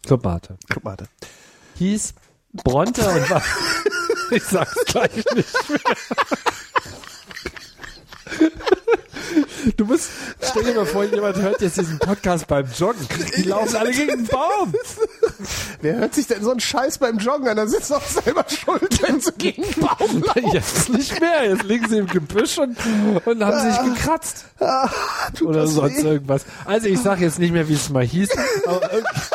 Club-Mate. Hieß Bronte und war... Ich sag's gleich nicht mehr. Du musst, stell dir mal vor, jemand hört jetzt diesen Podcast beim Joggen. Die laufen alle gegen den Baum. Wer hört sich denn so einen Scheiß beim Joggen an? Da sitzt doch selber schuld, wenn sie gegen den Baum laufen. Jetzt nicht mehr. Jetzt liegen sie im Gebüsch und haben sich gekratzt. Oder sonst irgendwas. Also ich sag jetzt nicht mehr, wie es mal hieß. Aber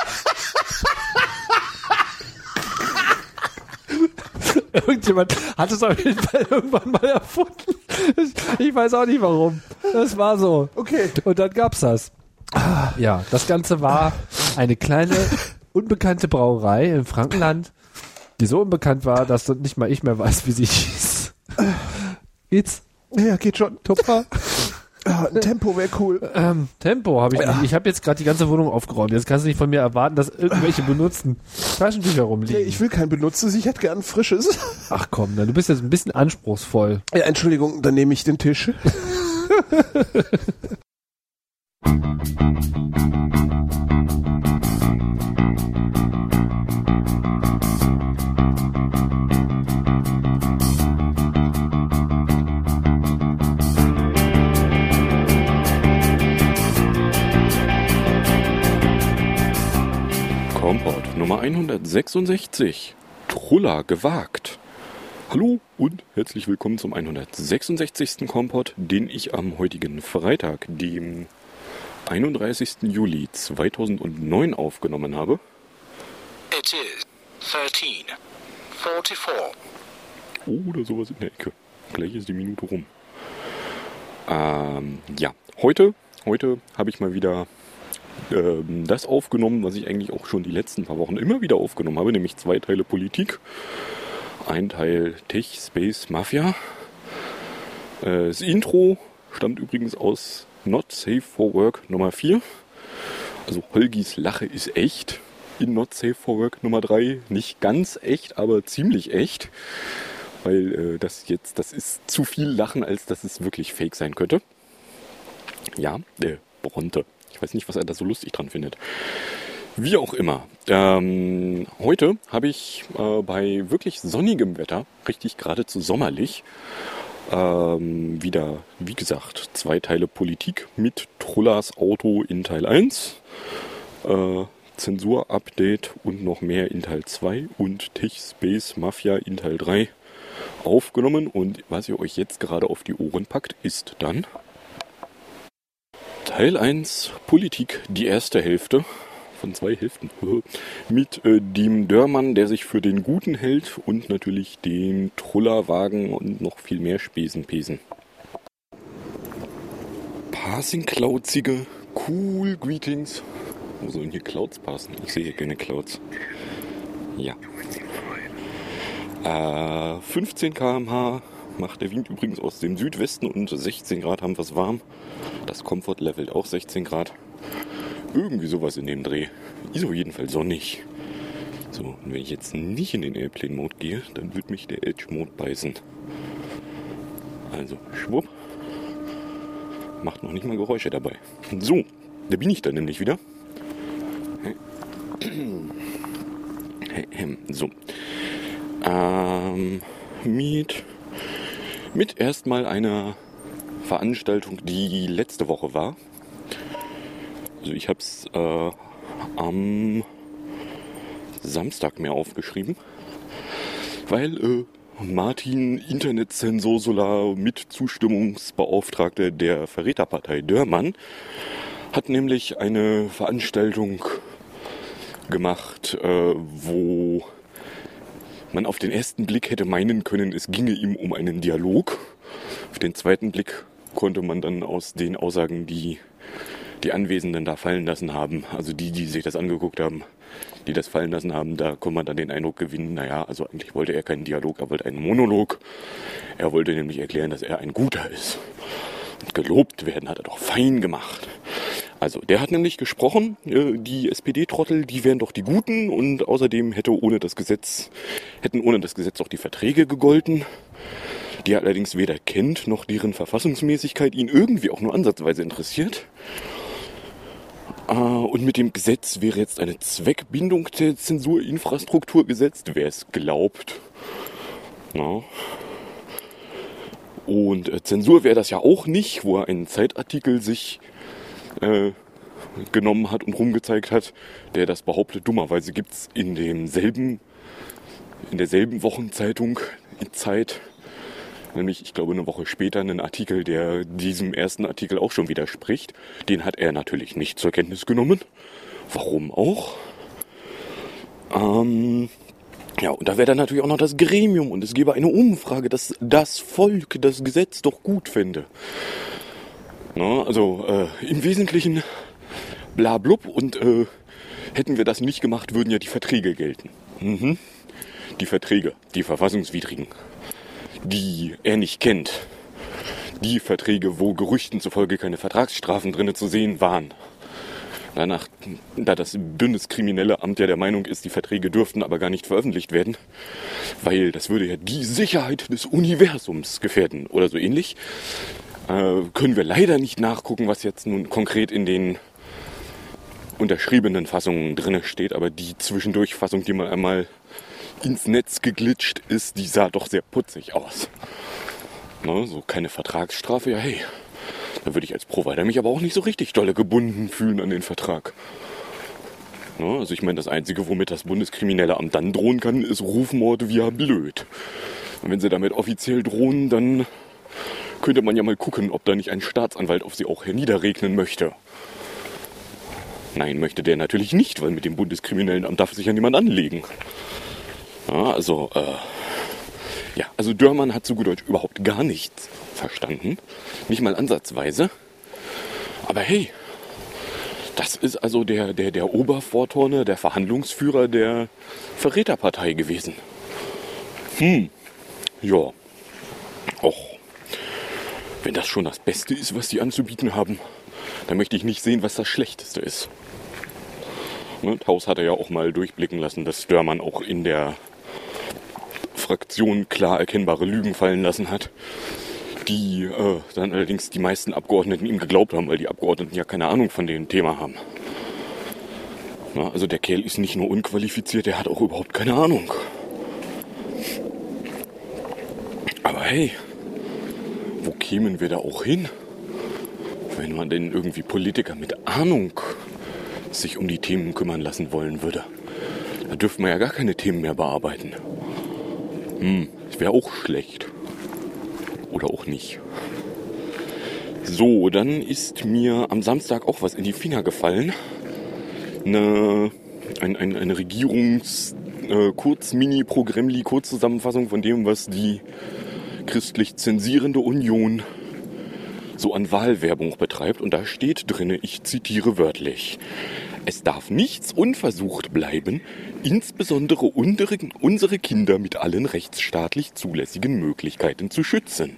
irgendjemand hat es auf jeden Fall irgendwann mal erfunden. Ich weiß auch nicht warum. Das war so. Okay. Und dann gab's das. Ja, das Ganze war eine kleine, unbekannte Brauerei im Frankenland, die so unbekannt war, dass nicht mal ich mehr weiß, wie sie hieß. Geht's? Ja, geht schon. Tupfer? Ein Tempo wäre cool. Tempo habe ich nicht. Ich habe jetzt gerade die ganze Wohnung aufgeräumt. Jetzt kannst du nicht von mir erwarten, dass irgendwelche benutzten Taschentücher rumliegen. Nee, ich will kein benutztes, ich hätte gern ein frisches. Ach komm, du bist jetzt ein bisschen anspruchsvoll. Ja, Entschuldigung, dann nehme ich den Tisch. Kompott Nummer 166. Truller gewagt. Hallo und herzlich willkommen zum 166. Kompott, den ich am heutigen Freitag, dem 31. Juli 2009 aufgenommen habe. It is 13:44. Oder sowas in der Ecke. Gleich ist die Minute rum. Ja, heute habe ich mal wieder das aufgenommen, was ich eigentlich auch schon die letzten paar Wochen immer wieder aufgenommen habe, nämlich 2 Teile Politik. Ein Teil Tech, Space, Mafia. Das Intro stammt übrigens aus Not Safe for Work Nummer 4. Also Holgis Lache ist echt. In Not Safe for Work Nummer 3 nicht ganz echt, aber ziemlich echt. Weil das ist zu viel Lachen, als dass es wirklich fake sein könnte. Ja, Bronte. Ich weiß nicht, was er da so lustig dran findet. Wie auch immer. Heute habe ich bei wirklich sonnigem Wetter, richtig geradezu sommerlich, wieder, wie gesagt, 2 Teile Politik mit Trullers Auto in Teil 1, Zensur-Update und noch mehr in Teil 2 und Tech Space Mafia in Teil 3 aufgenommen. Und was ihr euch jetzt gerade auf die Ohren packt, ist dann Teil 1 Politik, die erste Hälfte von 2 Hälften mit dem Dörrmann, der sich für den Guten hält und natürlich den Trullerwagen und noch viel mehr Spesenpesen. Passing Cloudsige, cool, Greetings. Wo sollen hier Clouds passen? Ich sehe hier keine Clouds. Ja. 15 km/h macht der Wind übrigens aus dem Südwesten und 16 Grad haben wir es warm. Das Komfort levelt auch 16 Grad. Irgendwie sowas in dem Dreh. Ist auf jeden Fall sonnig. So, und wenn ich jetzt nicht in den Airplane-Mode gehe, dann wird mich der Edge-Mode beißen. Also, schwupp. Macht noch nicht mal Geräusche dabei. So, da bin ich dann nämlich wieder. So. Mit erstmal einer Veranstaltung, die letzte Woche war. Also ich habe es am Samstag mir aufgeschrieben, weil Martin, Internetzensor mit Zustimmungsbeauftragter der Verräterpartei Dörrmann, hat nämlich eine Veranstaltung gemacht, wo man auf den ersten Blick hätte meinen können, es ginge ihm um einen Dialog. Auf den zweiten Blick konnte man dann aus den Aussagen, die die Anwesenden da fallen lassen haben, also die sich das angeguckt haben, die das fallen lassen haben, da kann man dann den Eindruck gewinnen, naja, also eigentlich wollte er keinen Dialog, er wollte einen Monolog. Er wollte nämlich erklären, dass er ein Guter ist. Und gelobt werden hat er doch fein gemacht. Also, der hat nämlich gesprochen, die SPD-Trottel, die wären doch die Guten und außerdem hätten ohne das Gesetz auch die Verträge gegolten, die er allerdings weder kennt, noch deren Verfassungsmäßigkeit ihn irgendwie auch nur ansatzweise interessiert. Und mit dem Gesetz wäre jetzt eine Zweckbindung der Zensurinfrastruktur gesetzt, wer es glaubt. Na. Und Zensur wäre das ja auch nicht, wo er einen Zeitartikel sich genommen hat und rumgezeigt hat, der das behauptet. Dummerweise gibt es in derselben Wochenzeitung in Zeit, nämlich ich glaube eine Woche später, einen Artikel, der diesem ersten Artikel auch schon widerspricht. Den hat er natürlich nicht zur Kenntnis genommen. Warum auch? Ja, und da wäre dann natürlich auch noch das Gremium und es gäbe eine Umfrage, dass das Volk das Gesetz doch gut fände. Na, also im Wesentlichen blablub und hätten wir das nicht gemacht, würden ja die Verträge gelten. Die Verträge, die verfassungswidrigen, die er nicht kennt. Die Verträge, wo Gerüchten zufolge keine Vertragsstrafen drinne zu sehen waren. Da das Bundeskriminelle Amt ja der Meinung ist, die Verträge dürften aber gar nicht veröffentlicht werden, weil das würde ja die Sicherheit des Universums gefährden oder so ähnlich, können wir leider nicht nachgucken, was jetzt nun konkret in den unterschriebenen Fassungen drinne steht, aber die Zwischendurchfassung, die mal einmal ins Netz geglitscht ist, die sah doch sehr putzig aus. Ne, so keine Vertragsstrafe, ja hey. Da würde ich als Provider mich aber auch nicht so richtig dolle gebunden fühlen an den Vertrag. Ja, also ich meine, das Einzige, womit das Bundeskriminelle Amt dann drohen kann, ist Rufmord via blöd. Und wenn sie damit offiziell drohen, dann könnte man ja mal gucken, ob da nicht ein Staatsanwalt auf sie auch herniederregnen möchte. Nein, möchte der natürlich nicht, weil mit dem Bundeskriminellen Amt darf sich ja niemand anlegen. Ja, also Dörmann hat zu gut Deutsch überhaupt gar nichts verstanden. Nicht mal ansatzweise. Aber hey, das ist also der Obervorturner, der Verhandlungsführer der Verräterpartei gewesen. Ja. Och. Wenn das schon das Beste ist, was die anzubieten haben, dann möchte ich nicht sehen, was das Schlechteste ist. Taus hat er ja auch mal durchblicken lassen, dass Dörmann auch in der Fraktion klar erkennbare Lügen fallen lassen hat, die dann allerdings die meisten Abgeordneten ihm geglaubt haben, weil die Abgeordneten ja keine Ahnung von dem Thema haben. Na, also der Kerl ist nicht nur unqualifiziert, der hat auch überhaupt keine Ahnung. Aber hey, wo kämen wir da auch hin, wenn man denn irgendwie Politiker mit Ahnung sich um die Themen kümmern lassen wollen würde? Da dürfte man ja gar keine Themen mehr bearbeiten. Das wäre auch schlecht. Oder auch nicht. So, dann ist mir am Samstag auch was in die Finger gefallen. Eine Regierungs-Kurz-Mini-Programmli-Kurzzusammenfassung von dem, was die christlich zensierende Union so an Wahlwerbung betreibt. Und da steht drin, ich zitiere wörtlich: Es darf nichts unversucht bleiben, insbesondere unsere Kinder mit allen rechtsstaatlich zulässigen Möglichkeiten zu schützen.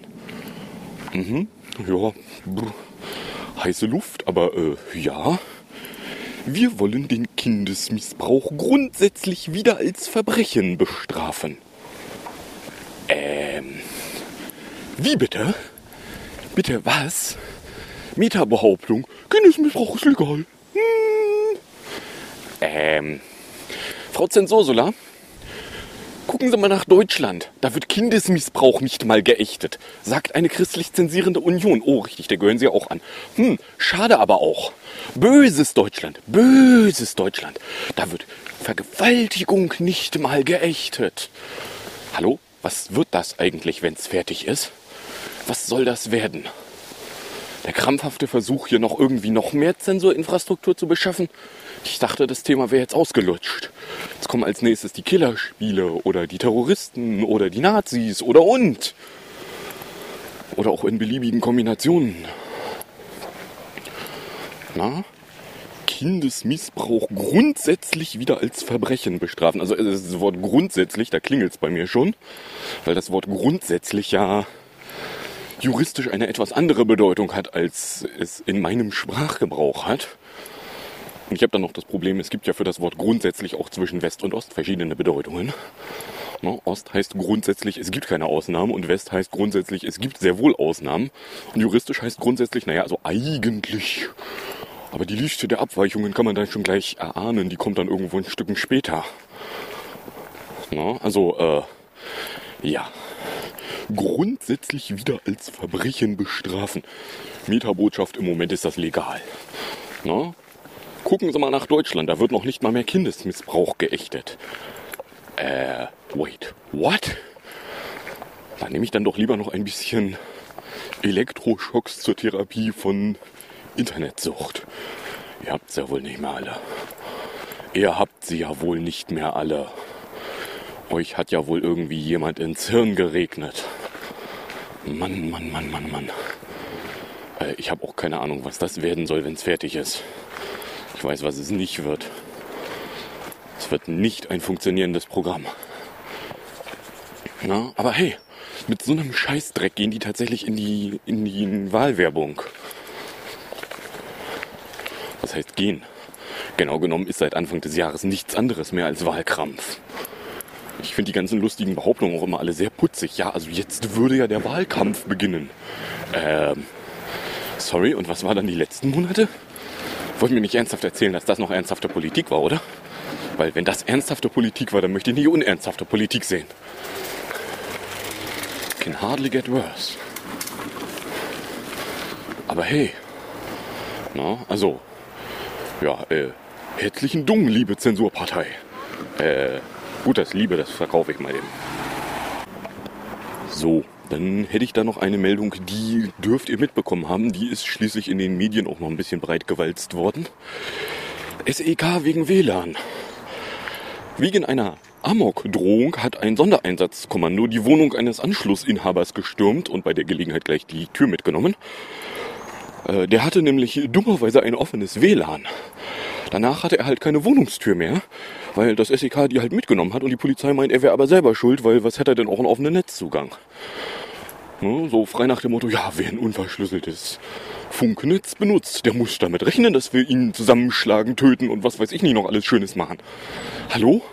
Ja, heiße Luft, aber ja. Wir wollen den Kindesmissbrauch grundsätzlich wieder als Verbrechen bestrafen. Wie bitte? Bitte was? Meta-Behauptung, Kindesmissbrauch ist legal. Frau Zensursula, gucken Sie mal nach Deutschland. Da wird Kindesmissbrauch nicht mal geächtet. Sagt eine christlich zensierende Union. Oh, richtig, da gehören Sie ja auch an. Schade aber auch. Böses Deutschland. Böses Deutschland. Da wird Vergewaltigung nicht mal geächtet. Hallo? Was wird das eigentlich, wenn es fertig ist? Was soll das werden? Der krampfhafte Versuch, hier noch irgendwie noch mehr Zensurinfrastruktur zu beschaffen? Ich dachte, das Thema wäre jetzt ausgelutscht. Jetzt kommen als nächstes die Killerspiele oder die Terroristen oder die Nazis oder auch in beliebigen Kombinationen. Na? Kindesmissbrauch grundsätzlich wieder als Verbrechen bestrafen. Also das Wort grundsätzlich, da klingelt es bei mir schon, weil das Wort grundsätzlich ja juristisch eine etwas andere Bedeutung hat, als es in meinem Sprachgebrauch hat. Und ich habe dann noch das Problem, es gibt ja für das Wort grundsätzlich auch zwischen West und Ost verschiedene Bedeutungen. Ost heißt grundsätzlich, es gibt keine Ausnahmen, und West heißt grundsätzlich, es gibt sehr wohl Ausnahmen. Und juristisch heißt grundsätzlich, naja, also eigentlich Aber die Liste der Abweichungen kann man dann schon gleich erahnen. Die kommt dann irgendwo ein Stückchen später. Na, also, ja. Grundsätzlich wieder als Verbrechen bestrafen. Metabotschaft, im Moment ist das legal. Na? Gucken Sie mal nach Deutschland, da wird noch nicht mal mehr Kindesmissbrauch geächtet. Wait, what? Da nehme ich dann doch lieber noch ein bisschen Elektroschocks zur Therapie von Internetsucht. Ihr habt's ja wohl nicht mehr alle. Ihr habt sie ja wohl nicht mehr alle. Euch hat ja wohl irgendwie jemand ins Hirn geregnet. Mann. Ich habe auch keine Ahnung, was das werden soll, wenn es fertig ist. Ich weiß, was es nicht wird. Es wird nicht ein funktionierendes Programm. Na, aber hey, mit so einem Scheißdreck gehen die tatsächlich in die Wahlwerbung. Was heißt gehen? Genau genommen ist seit Anfang des Jahres nichts anderes mehr als Wahlkrampf. Ich finde die ganzen lustigen Behauptungen auch immer alle sehr putzig. Ja, also jetzt würde ja der Wahlkampf beginnen. Sorry, und was war dann die letzten Monate? Wollten mir nicht ernsthaft erzählen, dass das noch ernsthafte Politik war, oder? Weil wenn das ernsthafte Politik war, dann möchte ich nie unernsthafte Politik sehen. Can hardly get worse. Aber hey, na, also, ja, herzlichen Dank, liebe Zensurpartei. Gut, das Liebe, das verkaufe ich mal eben. So, dann hätte ich da noch eine Meldung, die dürft ihr mitbekommen haben. Die ist schließlich in den Medien auch noch ein bisschen breit gewalzt worden. SEK wegen WLAN. Wegen einer Amok-Drohung hat ein Sondereinsatzkommando die Wohnung eines Anschlussinhabers gestürmt und bei der Gelegenheit gleich die Tür mitgenommen. Der hatte nämlich dummerweise ein offenes WLAN. Danach hatte er halt keine Wohnungstür mehr, weil das SEK die halt mitgenommen hat und die Polizei meint, er wäre aber selber schuld, weil was hätte er denn auch einen offenen Netzzugang? So frei nach dem Motto, ja, wer ein unverschlüsseltes Funknetz benutzt, der muss damit rechnen, dass wir ihn zusammenschlagen, töten und was weiß ich nicht noch alles Schönes machen. Hallo?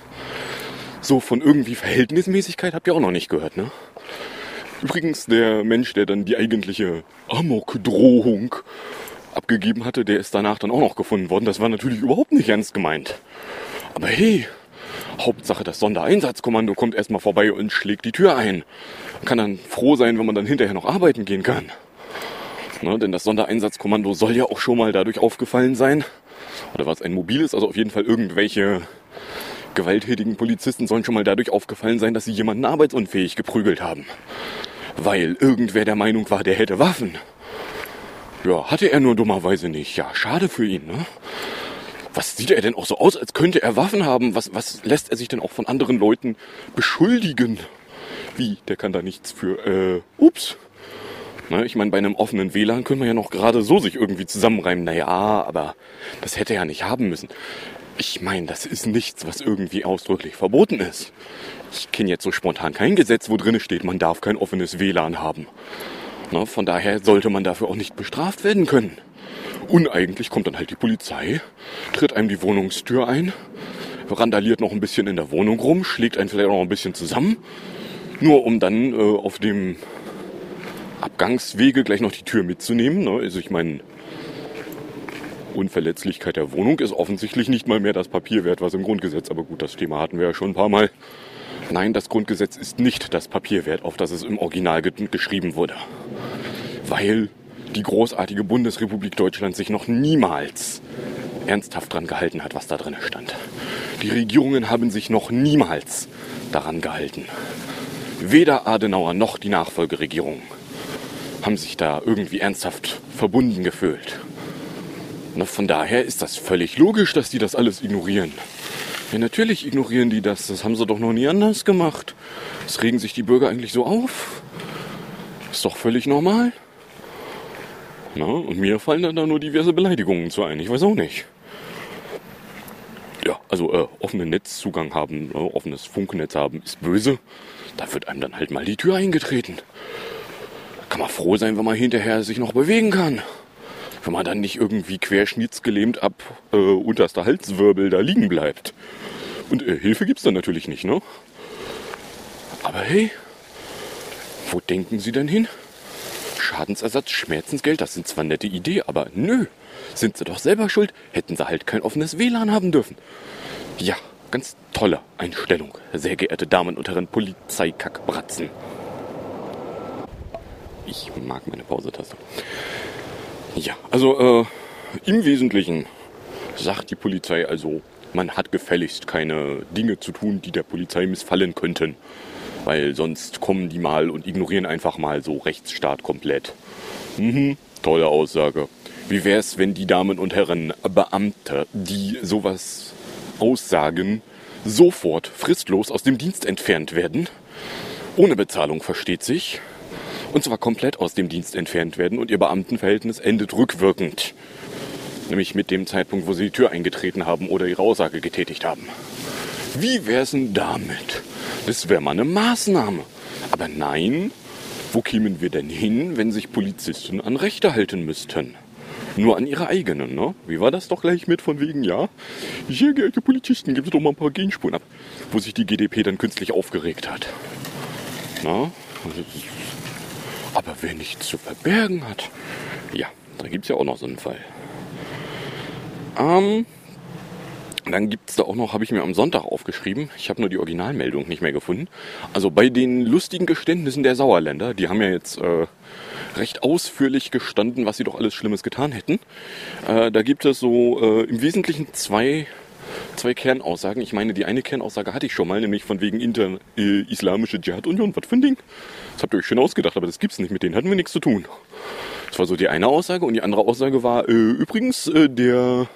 So von irgendwie Verhältnismäßigkeit habt ihr auch noch nicht gehört, ne? Übrigens, der Mensch, der dann die eigentliche Amok-Drohung abgegeben hatte, der ist danach dann auch noch gefunden worden. Das war natürlich überhaupt nicht ernst gemeint. Aber hey, Hauptsache das Sondereinsatzkommando kommt erstmal vorbei und schlägt die Tür ein. Man kann dann froh sein, wenn man dann hinterher noch arbeiten gehen kann. Ne, denn das Sondereinsatzkommando soll ja auch schon mal dadurch aufgefallen sein. Oder was ein mobiles, also auf jeden Fall irgendwelche gewalttätigen Polizisten sollen schon mal dadurch aufgefallen sein, dass sie jemanden arbeitsunfähig geprügelt haben. Weil irgendwer der Meinung war, der hätte Waffen. Ja, hatte er nur dummerweise nicht. Ja, schade für ihn, ne? Was sieht er denn auch so aus, als könnte er Waffen haben? Was lässt er sich denn auch von anderen Leuten beschuldigen? Wie? Der kann da nichts für, ups. Na, ich meine, bei einem offenen WLAN können wir ja noch gerade so sich irgendwie zusammenreimen. Naja, aber das hätte er ja nicht haben müssen. Ich meine, das ist nichts, was irgendwie ausdrücklich verboten ist. Ich kenne jetzt so spontan kein Gesetz, wo drin steht, man darf kein offenes WLAN haben. Na, von daher sollte man dafür auch nicht bestraft werden können. Uneigentlich kommt dann halt die Polizei, tritt einem die Wohnungstür ein, randaliert noch ein bisschen in der Wohnung rum, schlägt einen vielleicht auch noch ein bisschen zusammen, nur um dann auf dem Abgangswege gleich noch die Tür mitzunehmen. Ne? Also ich meine, Unverletzlichkeit der Wohnung ist offensichtlich nicht mal mehr das Papier wert, was im Grundgesetz, aber gut, das Thema hatten wir ja schon ein paar Mal. Nein, das Grundgesetz ist nicht das Papier wert, auf das es im Original geschrieben wurde. Weil die großartige Bundesrepublik Deutschland sich noch niemals ernsthaft dran gehalten hat, was da drin stand. Die Regierungen haben sich noch niemals daran gehalten. Weder Adenauer noch die Nachfolgeregierung haben sich da irgendwie ernsthaft verbunden gefühlt. Na, von daher ist das völlig logisch, dass die das alles ignorieren. Ja, natürlich ignorieren die das. Das haben sie doch noch nie anders gemacht. Das regen sich die Bürger eigentlich so auf. Ist doch völlig normal. Na, und mir fallen dann da nur diverse Beleidigungen zu ein. Ich weiß auch nicht. Ja, also offenen Netzzugang haben, offenes Funknetz haben, ist böse. Da wird einem dann halt mal die Tür eingetreten. Da kann man froh sein, wenn man hinterher sich noch bewegen kann. Wenn man dann nicht irgendwie querschnittsgelähmt ab unterster Halswirbel da liegen bleibt. Und Hilfe gibt's dann natürlich nicht, ne? Aber hey, wo denken Sie denn hin? Schadensersatz, Schmerzensgeld, das sind zwar nette Ideen, aber nö. Sind sie doch selber schuld, hätten sie halt kein offenes WLAN haben dürfen. Ja, ganz tolle Einstellung, sehr geehrte Damen und Herren Polizeikackbratzen. Ich mag meine Pausetaste. Ja, also im Wesentlichen sagt die Polizei also, man hat gefälligst keine Dinge zu tun, die der Polizei missfallen könnten. Weil sonst kommen die mal und ignorieren einfach mal so Rechtsstaat komplett. Tolle Aussage. Wie wär's, wenn die Damen und Herren Beamte, die sowas aussagen, sofort fristlos aus dem Dienst entfernt werden? Ohne Bezahlung, versteht sich. Und zwar komplett aus dem Dienst entfernt werden und ihr Beamtenverhältnis endet rückwirkend. Nämlich mit dem Zeitpunkt, wo sie die Tür eingetreten haben oder ihre Aussage getätigt haben. Wie wär's denn damit? Das wäre mal eine Maßnahme. Aber nein, wo kämen wir denn hin, wenn sich Polizisten an Rechte halten müssten? Nur an ihre eigenen, ne? Wie war das doch gleich mit von wegen, ja? Sehr geehrte Polizisten, geben Sie doch mal ein paar Genspuren ab. Wo sich die GdP dann künstlich aufgeregt hat. Na? Aber wer nichts zu verbergen hat. Ja, da gibt es ja auch noch so einen Fall. Dann gibt es da auch noch, habe ich mir am Sonntag aufgeschrieben, ich habe nur die Originalmeldung nicht mehr gefunden. Also bei den lustigen Geständnissen der Sauerländer, die haben ja jetzt recht ausführlich gestanden, was sie doch alles Schlimmes getan hätten. Da gibt es so im Wesentlichen zwei Kernaussagen. Ich meine, die eine Kernaussage hatte ich schon mal, nämlich von wegen Islamische Dschihad-Union. Was für ein Ding? Das habt ihr euch schön ausgedacht, aber das gibt's nicht. Mit denen hatten wir nichts zu tun. Das war so die eine Aussage. Und die andere Aussage war übrigens der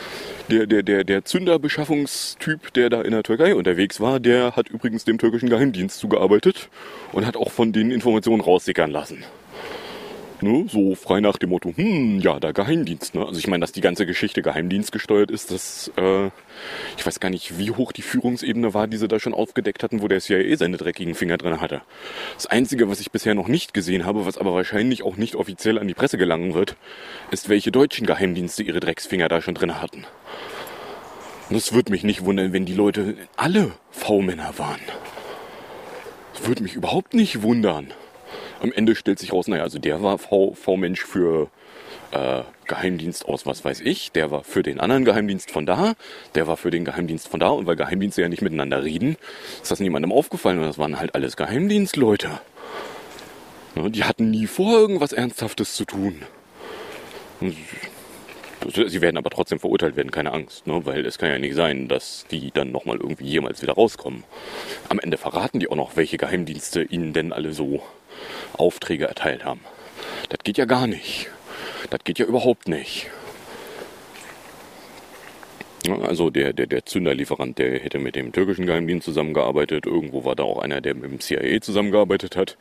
Zünderbeschaffungstyp, der da in der Türkei unterwegs war, der hat übrigens dem türkischen Geheimdienst zugearbeitet und hat auch von denen Informationen raussickern lassen. Ne, so frei nach dem Motto, ja, der Geheimdienst. Ne? Also ich meine, dass die ganze Geschichte Geheimdienst gesteuert ist, das, ich weiß gar nicht, wie hoch die Führungsebene war, die sie da schon aufgedeckt hatten, wo der CIA seine dreckigen Finger drin hatte. Das Einzige, was ich bisher noch nicht gesehen habe, was aber wahrscheinlich auch nicht offiziell an die Presse gelangen wird, ist, welche deutschen Geheimdienste ihre Drecksfinger da schon drin hatten. Und das würde mich nicht wundern, wenn die Leute alle V-Männer waren. Das würde mich überhaupt nicht wundern. Am Ende stellt sich raus, naja, also der war V-Mensch für Geheimdienst aus was weiß ich, der war für den anderen Geheimdienst von da, der war für den Geheimdienst von da und weil Geheimdienste ja nicht miteinander reden, ist das niemandem aufgefallen und das waren halt alles Geheimdienstleute. Ja, die hatten nie vor, irgendwas Ernsthaftes zu tun. Sie werden aber trotzdem verurteilt werden, keine Angst, ne? Weil es kann ja nicht sein, dass die dann nochmal irgendwie jemals wieder rauskommen. Am Ende verraten die auch noch, welche Geheimdienste ihnen denn alle so Aufträge erteilt haben. Das geht ja gar nicht. Das geht ja überhaupt nicht. Ja, also der Zünderlieferant, der hätte mit dem türkischen Geheimdienst zusammengearbeitet. Irgendwo war da auch einer, der mit dem CIA zusammengearbeitet hat.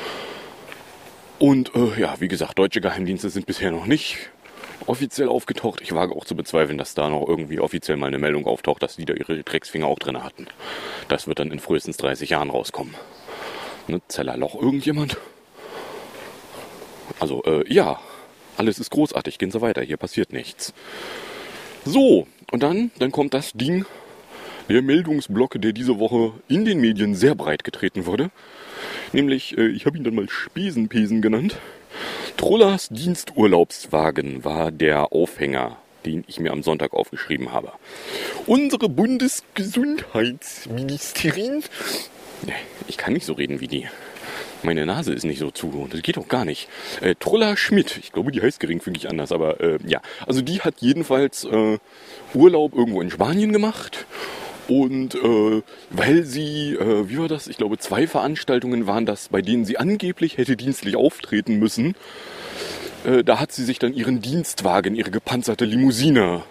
Und ja, wie gesagt, deutsche Geheimdienste sind bisher noch nicht offiziell aufgetaucht. Ich wage auch zu bezweifeln, dass da noch irgendwie offiziell mal eine Meldung auftaucht, dass die da ihre Drecksfinger auch drin hatten. Das wird dann in frühestens 30 Jahren rauskommen. Ne, Zellerloch irgendjemand? Also, ja, alles ist großartig, gehen Sie weiter, hier passiert nichts. So, und dann kommt das Ding, der Meldungsblock, der diese Woche in den Medien sehr breit getreten wurde. Nämlich, ich habe ihn dann mal Spesenpesen genannt. Trullers Diensturlaubswagen war der Aufhänger, den ich mir am Sonntag aufgeschrieben habe. Unsere Bundesgesundheitsministerin, ich kann nicht so reden wie die. Meine Nase ist nicht so zu, das geht doch gar nicht. Trulla Schmidt, ich glaube, die heißt geringfügig anders, aber ja. Also die hat jedenfalls Urlaub irgendwo in Spanien gemacht. Und weil sie, wie war das? Ich glaube, 2 Veranstaltungen waren das, bei denen sie angeblich hätte dienstlich auftreten müssen. Da hat sie sich dann ihren Dienstwagen, ihre gepanzerte Limousine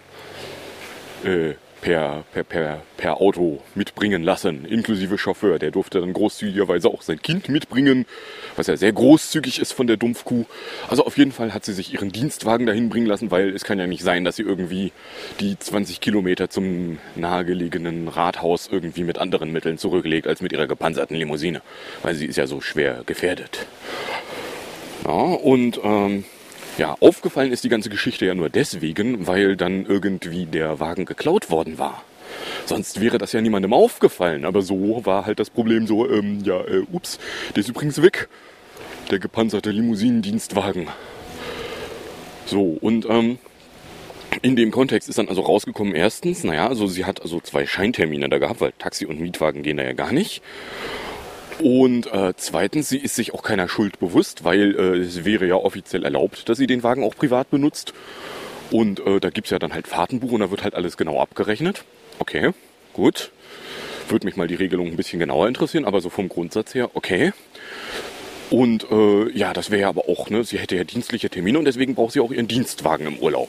per Auto mitbringen lassen, inklusive Chauffeur. Der durfte dann großzügigerweise auch sein Kind mitbringen, was ja sehr großzügig ist von der Dumpfkuh. Also auf jeden Fall hat sie sich ihren Dienstwagen dahin bringen lassen, weil es kann ja nicht sein, dass sie irgendwie die 20 Kilometer zum nahegelegenen Rathaus irgendwie mit anderen Mitteln zurücklegt, als mit ihrer gepanzerten Limousine, weil sie ist ja so schwer gefährdet. Ja, und ja, aufgefallen ist die ganze Geschichte ja nur deswegen, weil dann irgendwie der Wagen geklaut worden war. Sonst wäre das ja niemandem aufgefallen. Aber so war halt das Problem so, ups, der ist übrigens weg. Der gepanzerte Limousinendienstwagen. So, und in dem Kontext ist dann also rausgekommen, erstens, also sie hat also 2 Scheintermine da gehabt, weil Taxi und Mietwagen gehen da ja gar nicht. Und zweitens, sie ist sich auch keiner Schuld bewusst, weil es wäre ja offiziell erlaubt, dass sie den Wagen auch privat benutzt. Und da gibt's ja dann halt Fahrtenbuch und da wird halt alles genau abgerechnet. Okay, gut. Würde mich mal die Regelung ein bisschen genauer interessieren, aber so vom Grundsatz her, okay. Und das wäre ja aber auch, sie hätte ja dienstliche Termine und deswegen braucht sie auch ihren Dienstwagen im Urlaub.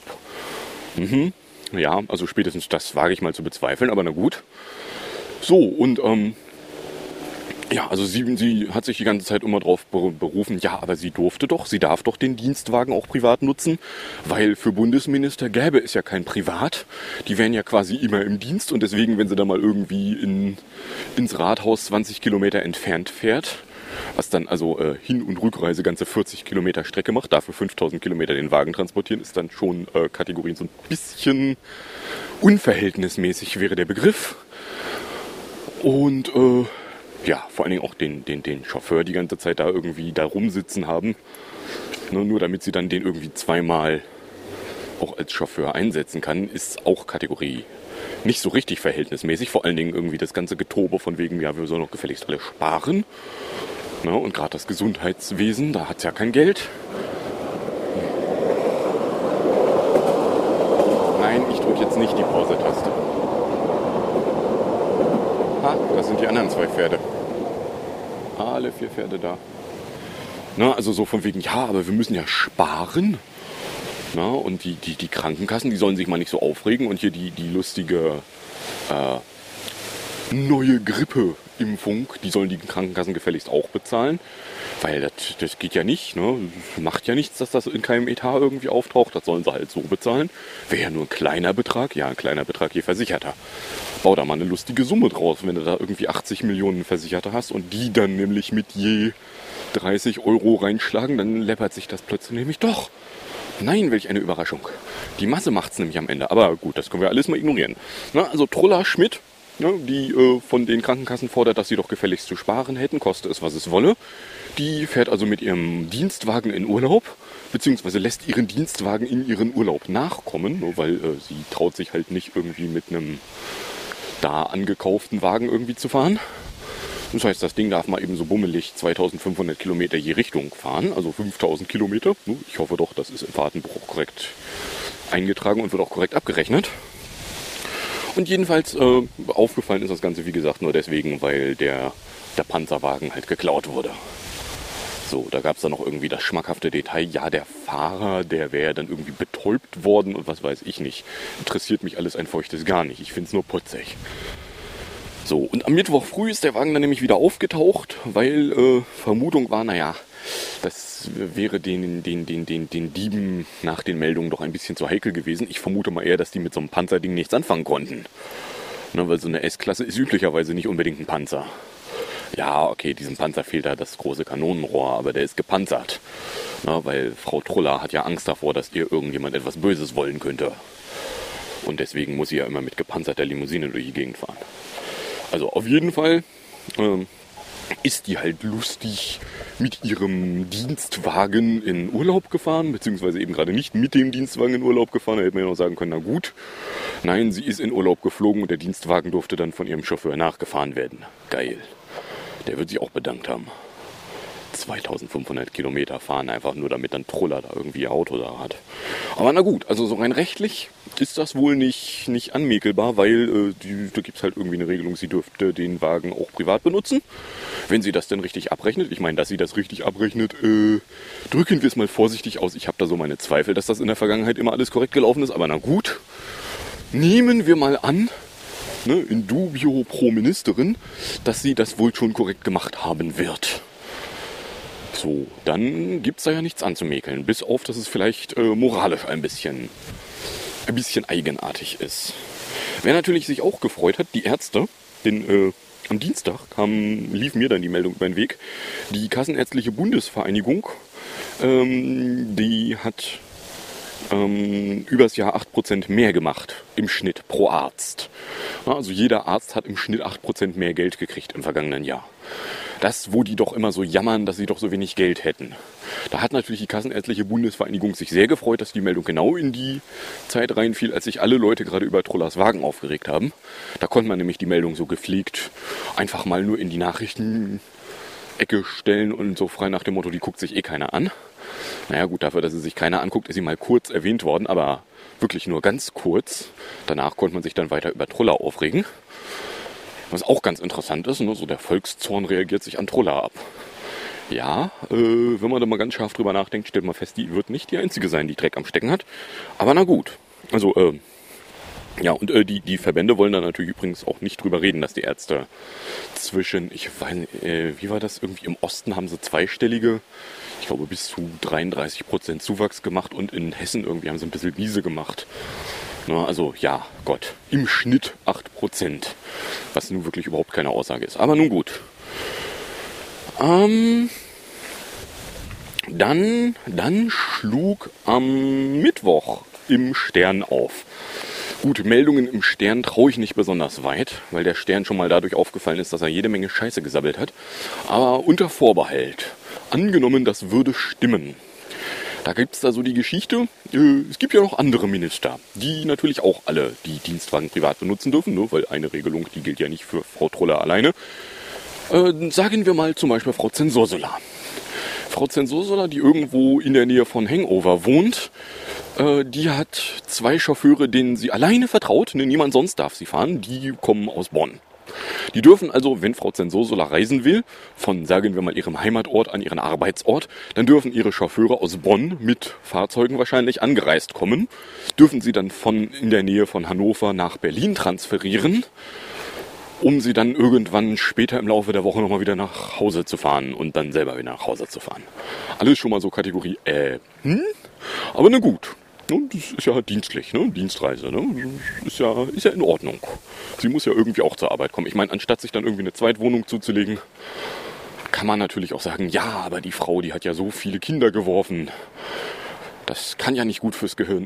Ja, also spätestens das wage ich mal zu bezweifeln, aber na gut. So, und also sie hat sich die ganze Zeit immer drauf berufen, ja, aber sie darf doch den Dienstwagen auch privat nutzen, weil für Bundesminister gäbe es ja kein Privat. Die wären ja quasi immer im Dienst und deswegen, wenn sie da mal irgendwie ins Rathaus 20 Kilometer entfernt fährt, was dann also Hin- und Rückreise ganze 40 Kilometer Strecke macht, dafür 5000 Kilometer den Wagen transportieren, ist dann schon Kategorien so ein bisschen unverhältnismäßig wäre der Begriff. Und vor allen Dingen auch den Chauffeur die ganze Zeit da irgendwie da rumsitzen haben, nur damit sie dann den irgendwie 2-mal auch als Chauffeur einsetzen kann, ist auch Kategorie nicht so richtig verhältnismäßig. Vor allen Dingen irgendwie das ganze Getobe von wegen, ja, wir sollen doch gefälligst alle sparen. Und gerade das Gesundheitswesen, da hat es ja kein Geld. Nein, ich drücke jetzt nicht die Pause-Taste. Das sind die anderen 2 Pferde. Alle 4 Pferde da. Also so von wegen, ja, aber wir müssen ja sparen. Und die Krankenkassen, die sollen sich mal nicht so aufregen. Und hier die lustige neue Grippeimpfung, die sollen die Krankenkassen gefälligst auch bezahlen. Weil das geht ja nicht, macht ja nichts, dass das in keinem Etat irgendwie auftaucht. Das sollen sie halt so bezahlen. Wäre ja nur ein kleiner Betrag. Ja, ein kleiner Betrag je Versicherter. Bau da mal eine lustige Summe draus, wenn du da irgendwie 80 Millionen Versicherte hast und die dann nämlich mit je 30 Euro reinschlagen, dann läppert sich das plötzlich nämlich doch. Nein, welch eine Überraschung. Die Masse macht's nämlich am Ende. Aber gut, das können wir alles mal ignorieren. Also Trulla Schmidt, die von den Krankenkassen fordert, dass sie doch gefälligst zu sparen hätten, koste es, was es wolle. Die fährt also mit ihrem Dienstwagen in Urlaub, beziehungsweise lässt ihren Dienstwagen in ihren Urlaub nachkommen, weil sie traut sich halt nicht irgendwie mit einem da angekauften Wagen irgendwie zu fahren. Das heißt, das Ding darf mal eben so bummelig 2500 Kilometer je Richtung fahren, also 5000 Kilometer. Ich hoffe doch, das ist im Fahrtenbuch auch korrekt eingetragen und wird auch korrekt abgerechnet. Und jedenfalls aufgefallen ist das Ganze, wie gesagt, nur deswegen, weil der Panzerwagen halt geklaut wurde. So, da gab es dann noch irgendwie das schmackhafte Detail, ja, der Fahrer, der wäre dann irgendwie betäubt worden und was weiß ich nicht. Interessiert mich alles ein feuchtes gar nicht, ich finde es nur putzig. So, und am Mittwoch früh ist der Wagen dann nämlich wieder aufgetaucht, weil Vermutung war, das wäre den Dieben nach den Meldungen doch ein bisschen zu heikel gewesen. Ich vermute mal eher, dass die mit so einem Panzerding nichts anfangen konnten. Weil so eine S-Klasse ist üblicherweise nicht unbedingt ein Panzer. Ja, okay, diesem Panzer fehlt da das große Kanonenrohr, aber der ist gepanzert. Weil Frau Trulla hat ja Angst davor, dass ihr irgendjemand etwas Böses wollen könnte. Und deswegen muss sie ja immer mit gepanzerter Limousine durch die Gegend fahren. Also auf jeden Fall ist die halt lustig mit ihrem Dienstwagen in Urlaub gefahren, beziehungsweise eben gerade nicht mit dem Dienstwagen in Urlaub gefahren. Da hätte man ja noch sagen können, na gut. Nein, sie ist in Urlaub geflogen und der Dienstwagen durfte dann von ihrem Chauffeur nachgefahren werden. Geil. Der wird sich auch bedankt haben. 2500 Kilometer fahren, einfach nur damit dann Trulla da irgendwie ihr Auto da hat. Aber na gut, also so rein rechtlich ist das wohl nicht anmäkelbar, weil da gibt es halt irgendwie eine Regelung, sie dürfte den Wagen auch privat benutzen. Wenn sie das denn richtig abrechnet, ich meine, dass sie das richtig abrechnet, drücken wir es mal vorsichtig aus. Ich habe da so meine Zweifel, dass das in der Vergangenheit immer alles korrekt gelaufen ist, aber na gut. Nehmen wir mal an, in dubio pro Ministerin, dass sie das wohl schon korrekt gemacht haben wird. So, dann gibt's da ja nichts anzumäkeln, bis auf, dass es vielleicht moralisch ein bisschen eigenartig ist. Wer natürlich sich auch gefreut hat, die Ärzte, denn am Dienstag lief mir dann die Meldung über den Weg, die Kassenärztliche Bundesvereinigung, die hat übers Jahr 8% mehr gemacht im Schnitt pro Arzt. Also jeder Arzt hat im Schnitt 8% mehr Geld gekriegt im vergangenen Jahr. Das, wo die doch immer so jammern, dass sie doch so wenig Geld hätten. Da hat natürlich die Kassenärztliche Bundesvereinigung sich sehr gefreut, dass die Meldung genau in die Zeit reinfiel, als sich alle Leute gerade über Trullers Wagen aufgeregt haben. Da konnte man nämlich die Meldung so gepflegt einfach mal nur in die Nachrichten-Ecke stellen und so frei nach dem Motto, die guckt sich eh keiner an. Naja gut, dafür, dass sie sich keiner anguckt, ist sie mal kurz erwähnt worden, aber wirklich nur ganz kurz. Danach konnte man sich dann weiter über Truller aufregen. Was auch ganz interessant ist, ne? So der Volkszorn reagiert sich an Truller ab. Ja, wenn man da mal ganz scharf drüber nachdenkt, stellt man fest, die wird nicht die einzige sein, die Dreck am Stecken hat. Aber na gut. Also, ja, und die Verbände wollen da natürlich übrigens auch nicht drüber reden, dass die Ärzte zwischen, ich weiß nicht, wie war das, irgendwie im Osten haben sie zweistellige, ich glaube bis zu 33% Zuwachs gemacht und in Hessen irgendwie haben sie ein bisschen miese gemacht. Na, also ja, Gott, im Schnitt 8%, was nun wirklich überhaupt keine Aussage ist. Aber nun gut. Dann schlug am Mittwoch im Stern auf. Gut, Meldungen im Stern traue ich nicht besonders weit, weil der Stern schon mal dadurch aufgefallen ist, dass er jede Menge Scheiße gesabbelt hat. Aber unter Vorbehalt. Angenommen, das würde stimmen. Da gibt es da so die Geschichte, es gibt ja noch andere Minister, die natürlich auch alle die Dienstwagen privat benutzen dürfen, ne, weil eine Regelung, die gilt ja nicht für Frau Truller alleine. Sagen wir mal zum Beispiel Frau Zensursula. Frau Zensursula, die irgendwo in der Nähe von Hangover wohnt, die hat 2 Chauffeure, denen sie alleine vertraut, ne, niemand sonst darf sie fahren, die kommen aus Bonn. Die dürfen also, wenn Frau Zensursula reisen will, von, sagen wir mal, ihrem Heimatort an ihren Arbeitsort, dann dürfen ihre Chauffeure aus Bonn mit Fahrzeugen wahrscheinlich angereist kommen, dürfen sie dann von in der Nähe von Hannover nach Berlin transferieren, um sie dann irgendwann später im Laufe der Woche nochmal wieder nach Hause zu fahren und dann selber wieder nach Hause zu fahren. Alles schon mal so Kategorie, aber na gut. Das ist ja dienstlich, ne? Dienstreise, ne? Ist ja in Ordnung. Sie muss ja irgendwie auch zur Arbeit kommen. Ich meine, anstatt sich dann irgendwie eine Zweitwohnung zuzulegen, kann man natürlich auch sagen, ja, aber die Frau, die hat ja so viele Kinder geworfen. Das kann ja nicht gut fürs Gehirn.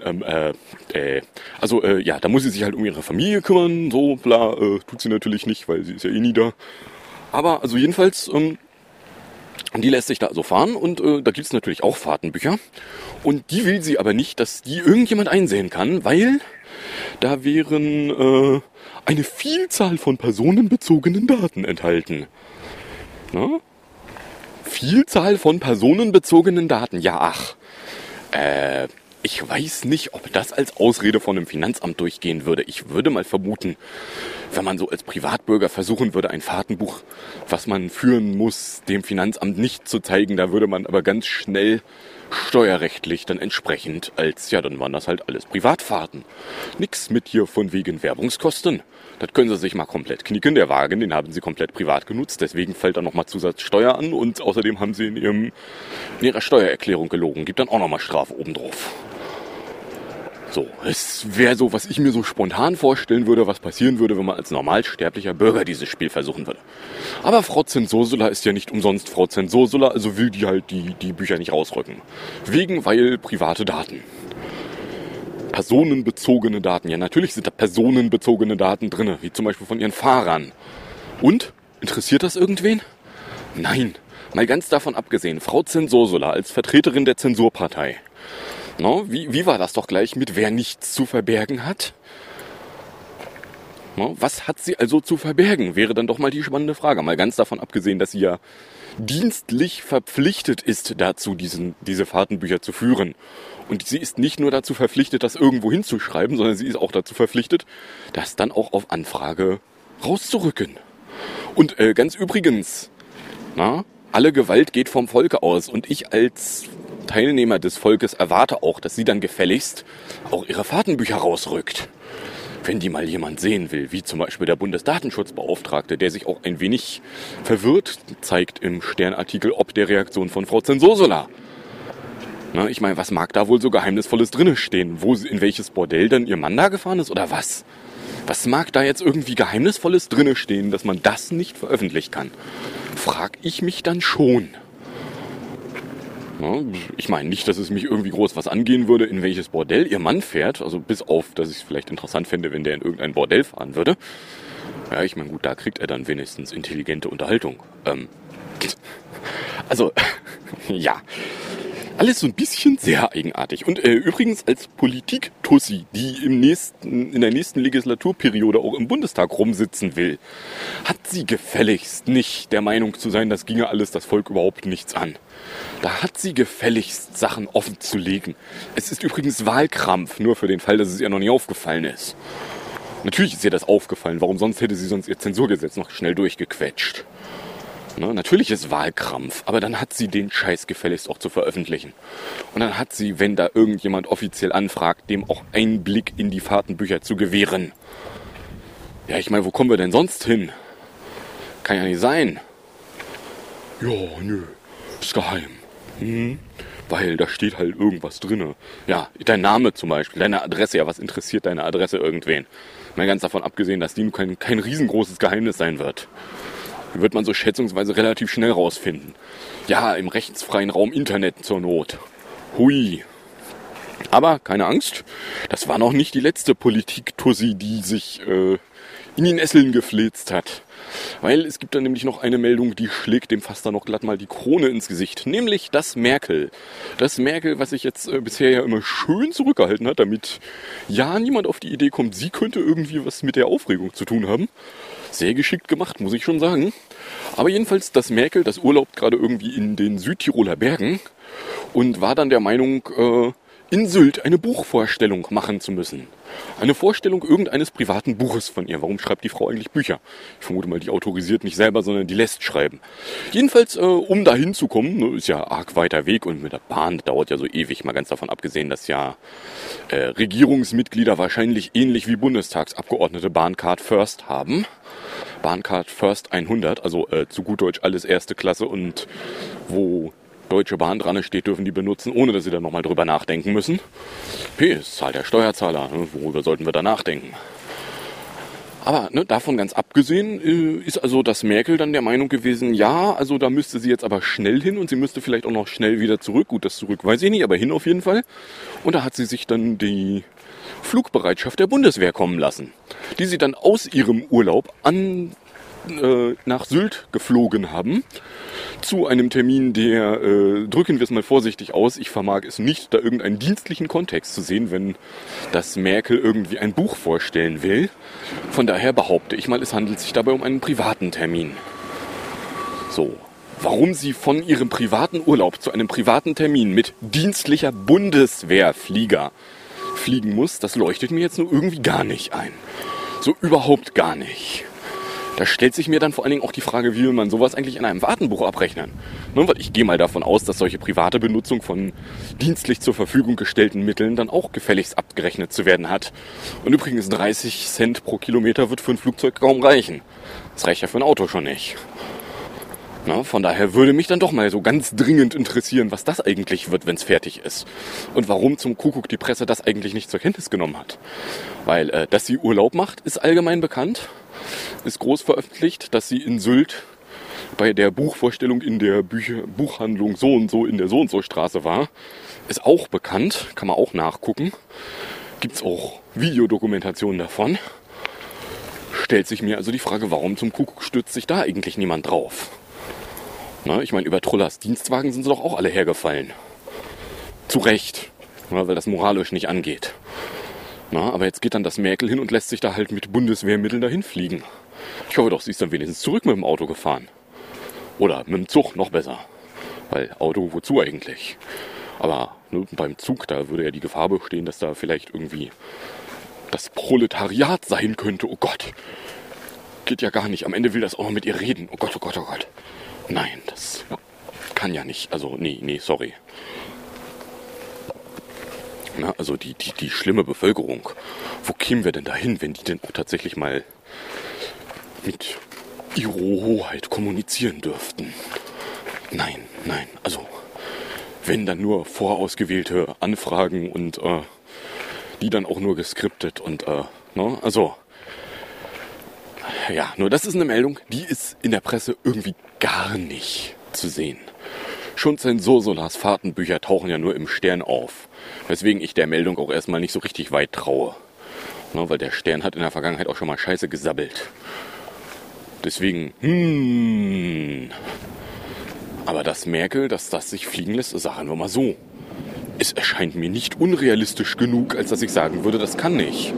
Ja, da muss sie sich halt um ihre Familie kümmern, so, bla, tut sie natürlich nicht, weil sie ist ja eh nie da. Aber, also jedenfalls, die lässt sich da also fahren und da gibt es natürlich auch Fahrtenbücher. Und die will sie aber nicht, dass die irgendjemand einsehen kann, weil da wären eine Vielzahl von personenbezogenen Daten enthalten. Na? Vielzahl von personenbezogenen Daten, ja ach. Ich weiß nicht, ob das als Ausrede von einem Finanzamt durchgehen würde. Ich würde mal vermuten, wenn man so als Privatbürger versuchen würde, ein Fahrtenbuch, was man führen muss, dem Finanzamt nicht zu zeigen, da würde man aber ganz schnell steuerrechtlich dann entsprechend als, ja, dann waren das halt alles Privatfahrten. Nix mit hier von wegen Werbungskosten. Das können sie sich mal komplett knicken. Der Wagen, den haben sie komplett privat genutzt. Deswegen fällt da nochmal Zusatzsteuer an und außerdem haben sie in ihrer Steuererklärung gelogen. Gibt dann auch nochmal Strafe obendrauf. So, es wäre so, was ich mir so spontan vorstellen würde, was passieren würde, wenn man als normalsterblicher Bürger dieses Spiel versuchen würde. Aber Frau Zensursula ist ja nicht umsonst Frau Zensursula, also will die halt die Bücher nicht rausrücken. Weil private Daten. Personenbezogene Daten. Ja, natürlich sind da personenbezogene Daten drin, wie zum Beispiel von ihren Fahrern. Und? Interessiert das irgendwen? Nein. Mal ganz davon abgesehen, Frau Zensursula als Vertreterin der Zensurpartei. No, wie war das doch gleich mit wer nichts zu verbergen hat? No, was hat sie also zu verbergen, wäre dann doch mal die spannende Frage. Mal ganz davon abgesehen, dass sie ja dienstlich verpflichtet ist dazu, diese Fahrtenbücher zu führen. Und sie ist nicht nur dazu verpflichtet, das irgendwo hinzuschreiben, sondern sie ist auch dazu verpflichtet, das dann auch auf Anfrage rauszurücken. Und ganz übrigens, alle Gewalt geht vom Volke aus. Und ich als Teilnehmer des Volkes erwarte auch, dass sie dann gefälligst auch ihre Fahrtenbücher rausrückt. Wenn die mal jemand sehen will, wie zum Beispiel der Bundesdatenschutzbeauftragte, der sich auch ein wenig verwirrt zeigt im Sternartikel ob der Reaktion von Frau Zensursula. Ich meine, was mag da wohl so Geheimnisvolles drinne stehen? In welches Bordell dann ihr Mann da gefahren ist oder was? Was mag da jetzt irgendwie Geheimnisvolles drinne stehen, dass man das nicht veröffentlichen kann? Frag ich mich dann schon. Ich meine nicht, dass es mich irgendwie groß was angehen würde, in welches Bordell ihr Mann fährt. Also bis auf, dass ich es vielleicht interessant fände, wenn der in irgendein Bordell fahren würde. Ja, ich meine, gut, da kriegt er dann wenigstens intelligente Unterhaltung. Also, ja. Alles so ein bisschen sehr eigenartig. Und übrigens als Politik-Tussi, die in der nächsten Legislaturperiode auch im Bundestag rumsitzen will, hat sie gefälligst nicht der Meinung zu sein, das ginge alles das Volk überhaupt nichts an. Da hat sie gefälligst Sachen offen zu legen. Es ist übrigens Wahlkrampf, nur für den Fall, dass es ihr noch nie aufgefallen ist. Natürlich ist ihr das aufgefallen. Warum sonst hätte sie sonst ihr Zensurgesetz noch schnell durchgequetscht? Ne, natürlich ist Wahlkrampf, aber dann hat sie den Scheiß gefälligst auch zu veröffentlichen. Und dann hat sie, wenn da irgendjemand offiziell anfragt, dem auch Einblick in die Fahrtenbücher zu gewähren. Ja, ich meine, wo kommen wir denn sonst hin? Kann ja nicht sein. Ja, nö, ist geheim. Weil da steht halt irgendwas drinne. Ja, dein Name zum Beispiel, deine Adresse. Ja, was interessiert deine Adresse irgendwen? Mal ganz davon abgesehen, dass die kein riesengroßes Geheimnis sein wird. Wird man so schätzungsweise relativ schnell rausfinden. Ja, im rechtsfreien Raum Internet zur Not. Hui. Aber keine Angst, das war noch nicht die letzte Politik-Tussi, die sich in die Nesseln gefläzt hat. Weil es gibt dann nämlich noch eine Meldung, die schlägt dem Fass da noch glatt mal die Krone ins Gesicht. Nämlich das Merkel. Das Merkel, was sich jetzt bisher ja immer schön zurückgehalten hat, damit ja niemand auf die Idee kommt, sie könnte irgendwie was mit der Aufregung zu tun haben. Sehr geschickt gemacht, muss ich schon sagen. Aber jedenfalls, das Merkel, das urlaubt gerade irgendwie in den Südtiroler Bergen und war dann der Meinung, in Sylt eine Buchvorstellung machen zu müssen. Eine Vorstellung irgendeines privaten Buches von ihr. Warum schreibt die Frau eigentlich Bücher? Ich vermute mal, die autorisiert nicht selber, sondern die lässt schreiben. Jedenfalls, um da hinzukommen, ne, ist ja arg weiter Weg und mit der Bahn dauert ja so ewig. Mal ganz davon abgesehen, dass ja Regierungsmitglieder wahrscheinlich ähnlich wie Bundestagsabgeordnete Bahncard First haben. Bahncard First 100, also zu gut Deutsch alles erste Klasse und wo Deutsche Bahn dran steht, dürfen die benutzen, ohne dass sie dann nochmal drüber nachdenken müssen. Es zahlt der Steuerzahler, ne? Worüber sollten wir da nachdenken? Aber ne, davon ganz abgesehen ist also das Merkel dann der Meinung gewesen, ja, also da müsste sie jetzt aber schnell hin und sie müsste vielleicht auch noch schnell wieder zurück. Gut, das zurück weiß ich nicht, aber hin auf jeden Fall. Und da hat sie sich dann die Flugbereitschaft der Bundeswehr kommen lassen, die sie dann aus ihrem Urlaub nach Sylt geflogen haben, zu einem Termin, der, drücken wir es mal vorsichtig aus, ich vermag es nicht, da irgendeinen dienstlichen Kontext zu sehen, wenn das Merkel irgendwie ein Buch vorstellen will. Von daher behaupte ich mal, es handelt sich dabei um einen privaten Termin. So, warum sie von ihrem privaten Urlaub zu einem privaten Termin mit dienstlicher Bundeswehrflieger fliegen muss, das leuchtet mir jetzt nur irgendwie gar nicht ein. So überhaupt gar nicht. Da stellt sich mir dann vor allen Dingen auch die Frage, wie will man sowas eigentlich in einem Fahrtenbuch abrechnen? Ne, weil ich gehe mal davon aus, dass solche private Benutzung von dienstlich zur Verfügung gestellten Mitteln dann auch gefälligst abgerechnet zu werden hat. Und übrigens 30 Cent pro Kilometer wird für ein Flugzeug kaum reichen. Das reicht ja für ein Auto schon nicht. Na, von daher würde mich dann doch mal so ganz dringend interessieren, was das eigentlich wird, wenn es fertig ist. Und warum zum Kuckuck die Presse das eigentlich nicht zur Kenntnis genommen hat. Weil, dass sie Urlaub macht, ist allgemein bekannt. Ist groß veröffentlicht, dass sie in Sylt bei der Buchvorstellung in der Buchhandlung so und so in der so und so Straße war. Ist auch bekannt, kann man auch nachgucken. Gibt's auch Videodokumentationen davon. Stellt sich mir also die Frage, warum zum Kuckuck stürzt sich da eigentlich niemand drauf? Na, ich meine, über Trullers Dienstwagen sind sie doch auch alle hergefallen. Zu Recht, weil das moralisch nicht angeht. Na, aber jetzt geht dann das Merkel hin und lässt sich da halt mit Bundeswehrmitteln dahin fliegen. Ich hoffe doch, sie ist dann wenigstens zurück mit dem Auto gefahren. Oder mit dem Zug, noch besser. Weil Auto, wozu eigentlich? Aber ne, beim Zug, da würde ja die Gefahr bestehen, dass da vielleicht irgendwie das Proletariat sein könnte. Oh Gott, geht ja gar nicht. Am Ende will das auch noch mit ihr reden. Oh Gott, oh Gott, oh Gott. Nein, das kann ja nicht. Also, nee, sorry. Na, also die schlimme Bevölkerung. Wo kämen wir denn dahin, wenn die denn auch tatsächlich mal mit ihrer Hoheit kommunizieren dürften? Nein, also wenn dann nur vorausgewählte Anfragen und die dann auch nur geskriptet und ne, also ja, nur das ist eine Meldung, die ist in der Presse irgendwie gar nicht zu sehen. Schon Zensursolars Fahrtenbücher tauchen ja nur im Stern auf, weswegen ich der Meldung auch erstmal nicht so richtig weit traue. Ne, weil der Stern hat in der Vergangenheit auch schon mal Scheiße gesabbelt. Deswegen, Aber das Merkel, dass das sich fliegen lässt, sagen wir mal so. Es erscheint mir nicht unrealistisch genug, als dass ich sagen würde, das kann nicht.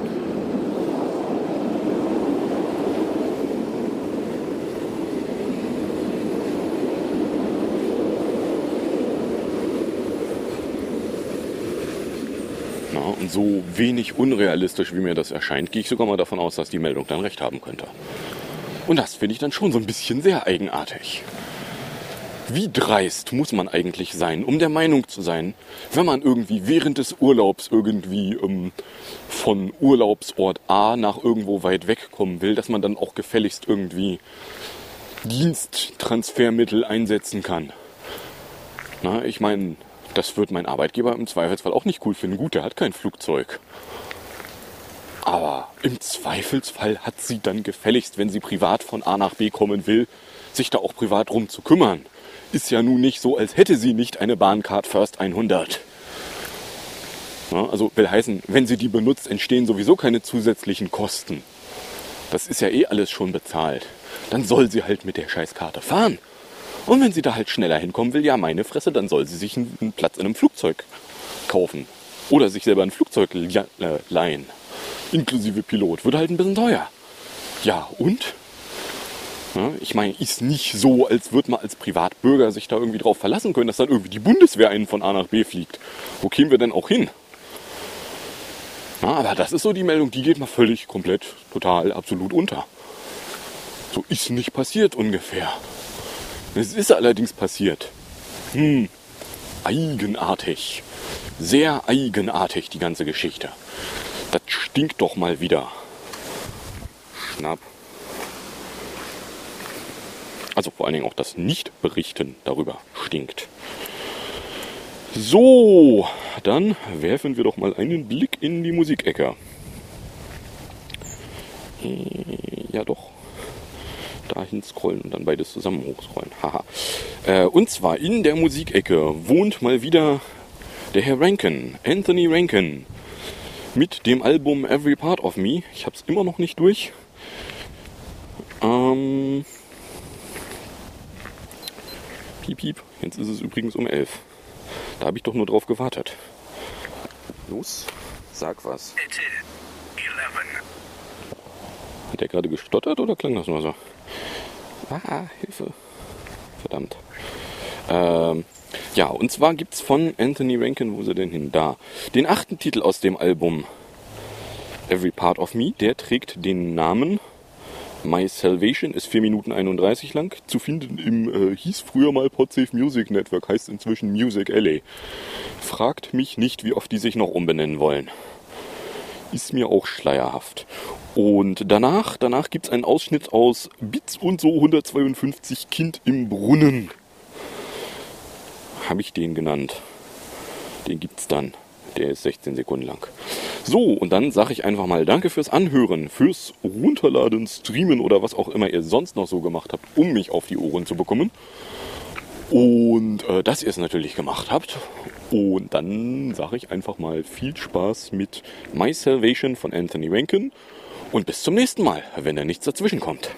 Na, und so wenig unrealistisch, wie mir das erscheint, gehe ich sogar mal davon aus, dass die Meldung dann recht haben könnte. Und das finde ich dann schon so ein bisschen sehr eigenartig. Wie dreist muss man eigentlich sein, um der Meinung zu sein, wenn man irgendwie während des Urlaubs irgendwie von Urlaubsort A nach irgendwo weit weg kommen will, dass man dann auch gefälligst irgendwie Diensttransfermittel einsetzen kann. Na, ich meine, das wird mein Arbeitgeber im Zweifelsfall auch nicht cool finden. Gut, der hat kein Flugzeug. Aber im Zweifelsfall hat sie dann gefälligst, wenn sie privat von A nach B kommen will, sich da auch privat drum zu kümmern. Ist ja nun nicht so, als hätte sie nicht eine Bahncard First 100. Ja, also will heißen, wenn sie die benutzt, entstehen sowieso keine zusätzlichen Kosten. Das ist ja eh alles schon bezahlt. Dann soll sie halt mit der Scheißkarte fahren. Und wenn sie da halt schneller hinkommen will, ja meine Fresse, dann soll sie sich einen Platz in einem Flugzeug kaufen. Oder sich selber ein Flugzeug leihen. Inklusive Pilot. Wird halt ein bisschen teuer. Ja, und? Ja, ich meine, ist nicht so, als würde man als Privatbürger sich da irgendwie drauf verlassen können, dass dann irgendwie die Bundeswehr einen von A nach B fliegt. Wo kämen wir denn auch hin? Ja, aber das ist so die Meldung, die geht mal völlig, komplett, total, absolut unter. So ist nicht passiert ungefähr. Es ist allerdings passiert. Eigenartig. Sehr eigenartig, die ganze Geschichte. Das stinkt doch mal wieder. Schnapp. Also vor allen Dingen auch das Nicht-Berichten darüber stinkt. So, dann werfen wir doch mal einen Blick in die Musikecke. Ja doch. Dahin scrollen und dann beides zusammen hochscrollen. Haha. Und zwar in der Musikecke wohnt mal wieder der Herr Rankin, Anthony Rankin, mit dem Album Every Part of Me. Ich hab's immer noch nicht durch. Piep, piep. Jetzt ist es übrigens um 11. Da habe ich doch nur drauf gewartet. Los, sag was. Hat der gerade gestottert oder klang das nur so? Hilfe. Verdammt. Ja, und zwar gibt's von Anthony Rankin, wo ist er denn hin? Da. Den 8. Titel aus dem Album Every Part of Me, der trägt den Namen My Salvation, ist 4 Minuten 31 lang, zu finden im, hieß früher mal Podsafe Music Network, heißt inzwischen Music LA. Fragt mich nicht, wie oft die sich noch umbenennen wollen. Ist mir auch schleierhaft. Und danach gibt's einen Ausschnitt aus Bits und so 152 Kind im Brunnen. Habe ich den genannt. Den gibt's dann. Der ist 16 Sekunden lang. So, und dann sage ich einfach mal danke fürs Anhören, fürs Runterladen, Streamen oder was auch immer ihr sonst noch so gemacht habt, um mich auf die Ohren zu bekommen. Und dass ihr es natürlich gemacht habt. Und dann sage ich einfach mal viel Spaß mit My Salvation von Anthony Rankin. Und bis zum nächsten Mal, wenn da nichts dazwischen kommt.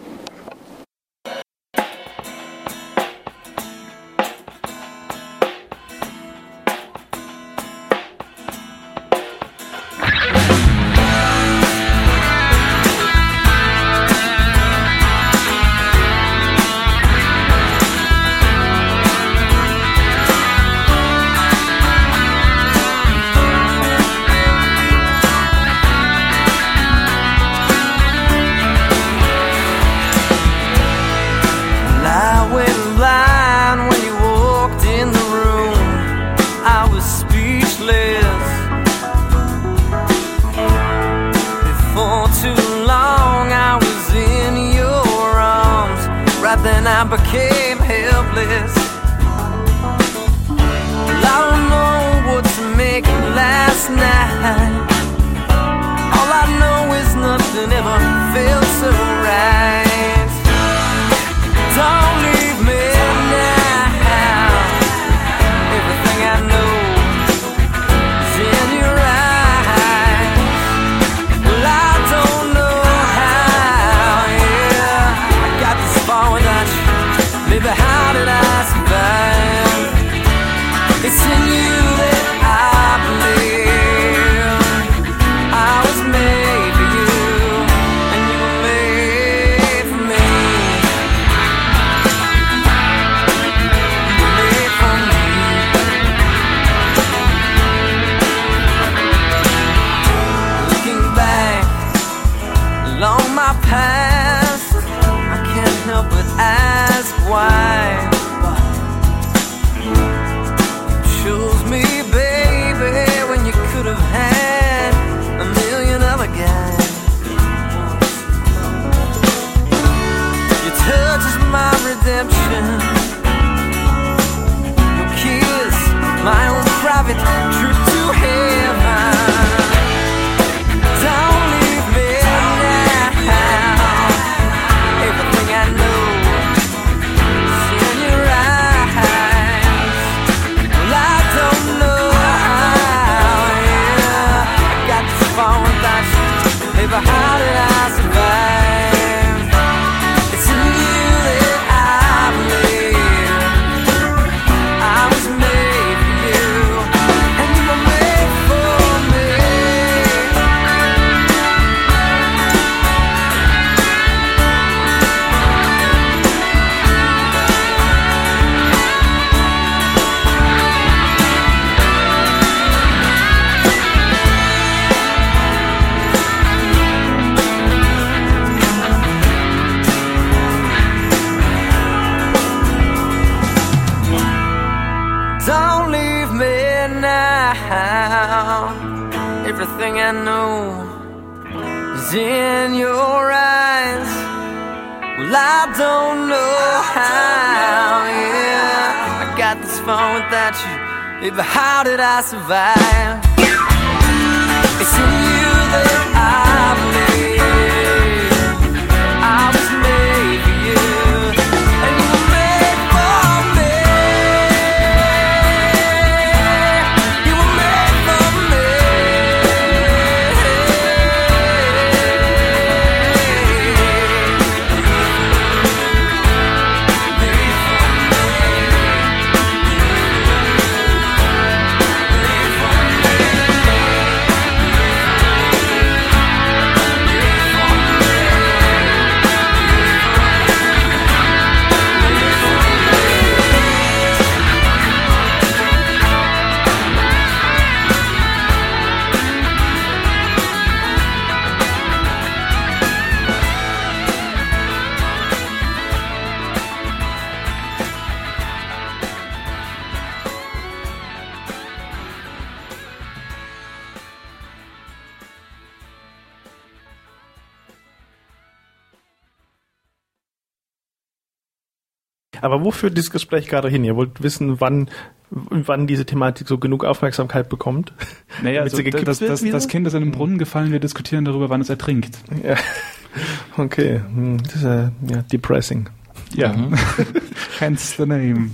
I became helpless. Well, I don't know what to make of last night. All I know is nothing ever felt so right. Don't leave me now. Everything I know is in your eyes. Well, I don't know how, yeah, I got this far without you. Baby, how did I survive? redemption. No kiss, my own private trip to heaven. Don't leave me now. Everything I know is in your eyes. Well, I don't know how, yeah. I got this far without you. Baby, how did I survive? It's in you that I believe. I was made for you, and you were made for me. Don't leave me now. Everything I know is in your eyes. Well, I don't know how, yeah. I got this far without you. Baby, how did I survive? It's in you that I believe. I was made for you, and you were made for me. You were made for me. Aber wo führt dieses Gespräch gerade hin? Ihr wollt wissen, wann diese Thematik so genug Aufmerksamkeit bekommt? Naja, Damit also sie gekippt wird wieder? das Kind ist in den Brunnen gefallen, wir diskutieren darüber, wann es ertrinkt. Ja. Okay, das ist ja depressing. Ja, hence the name.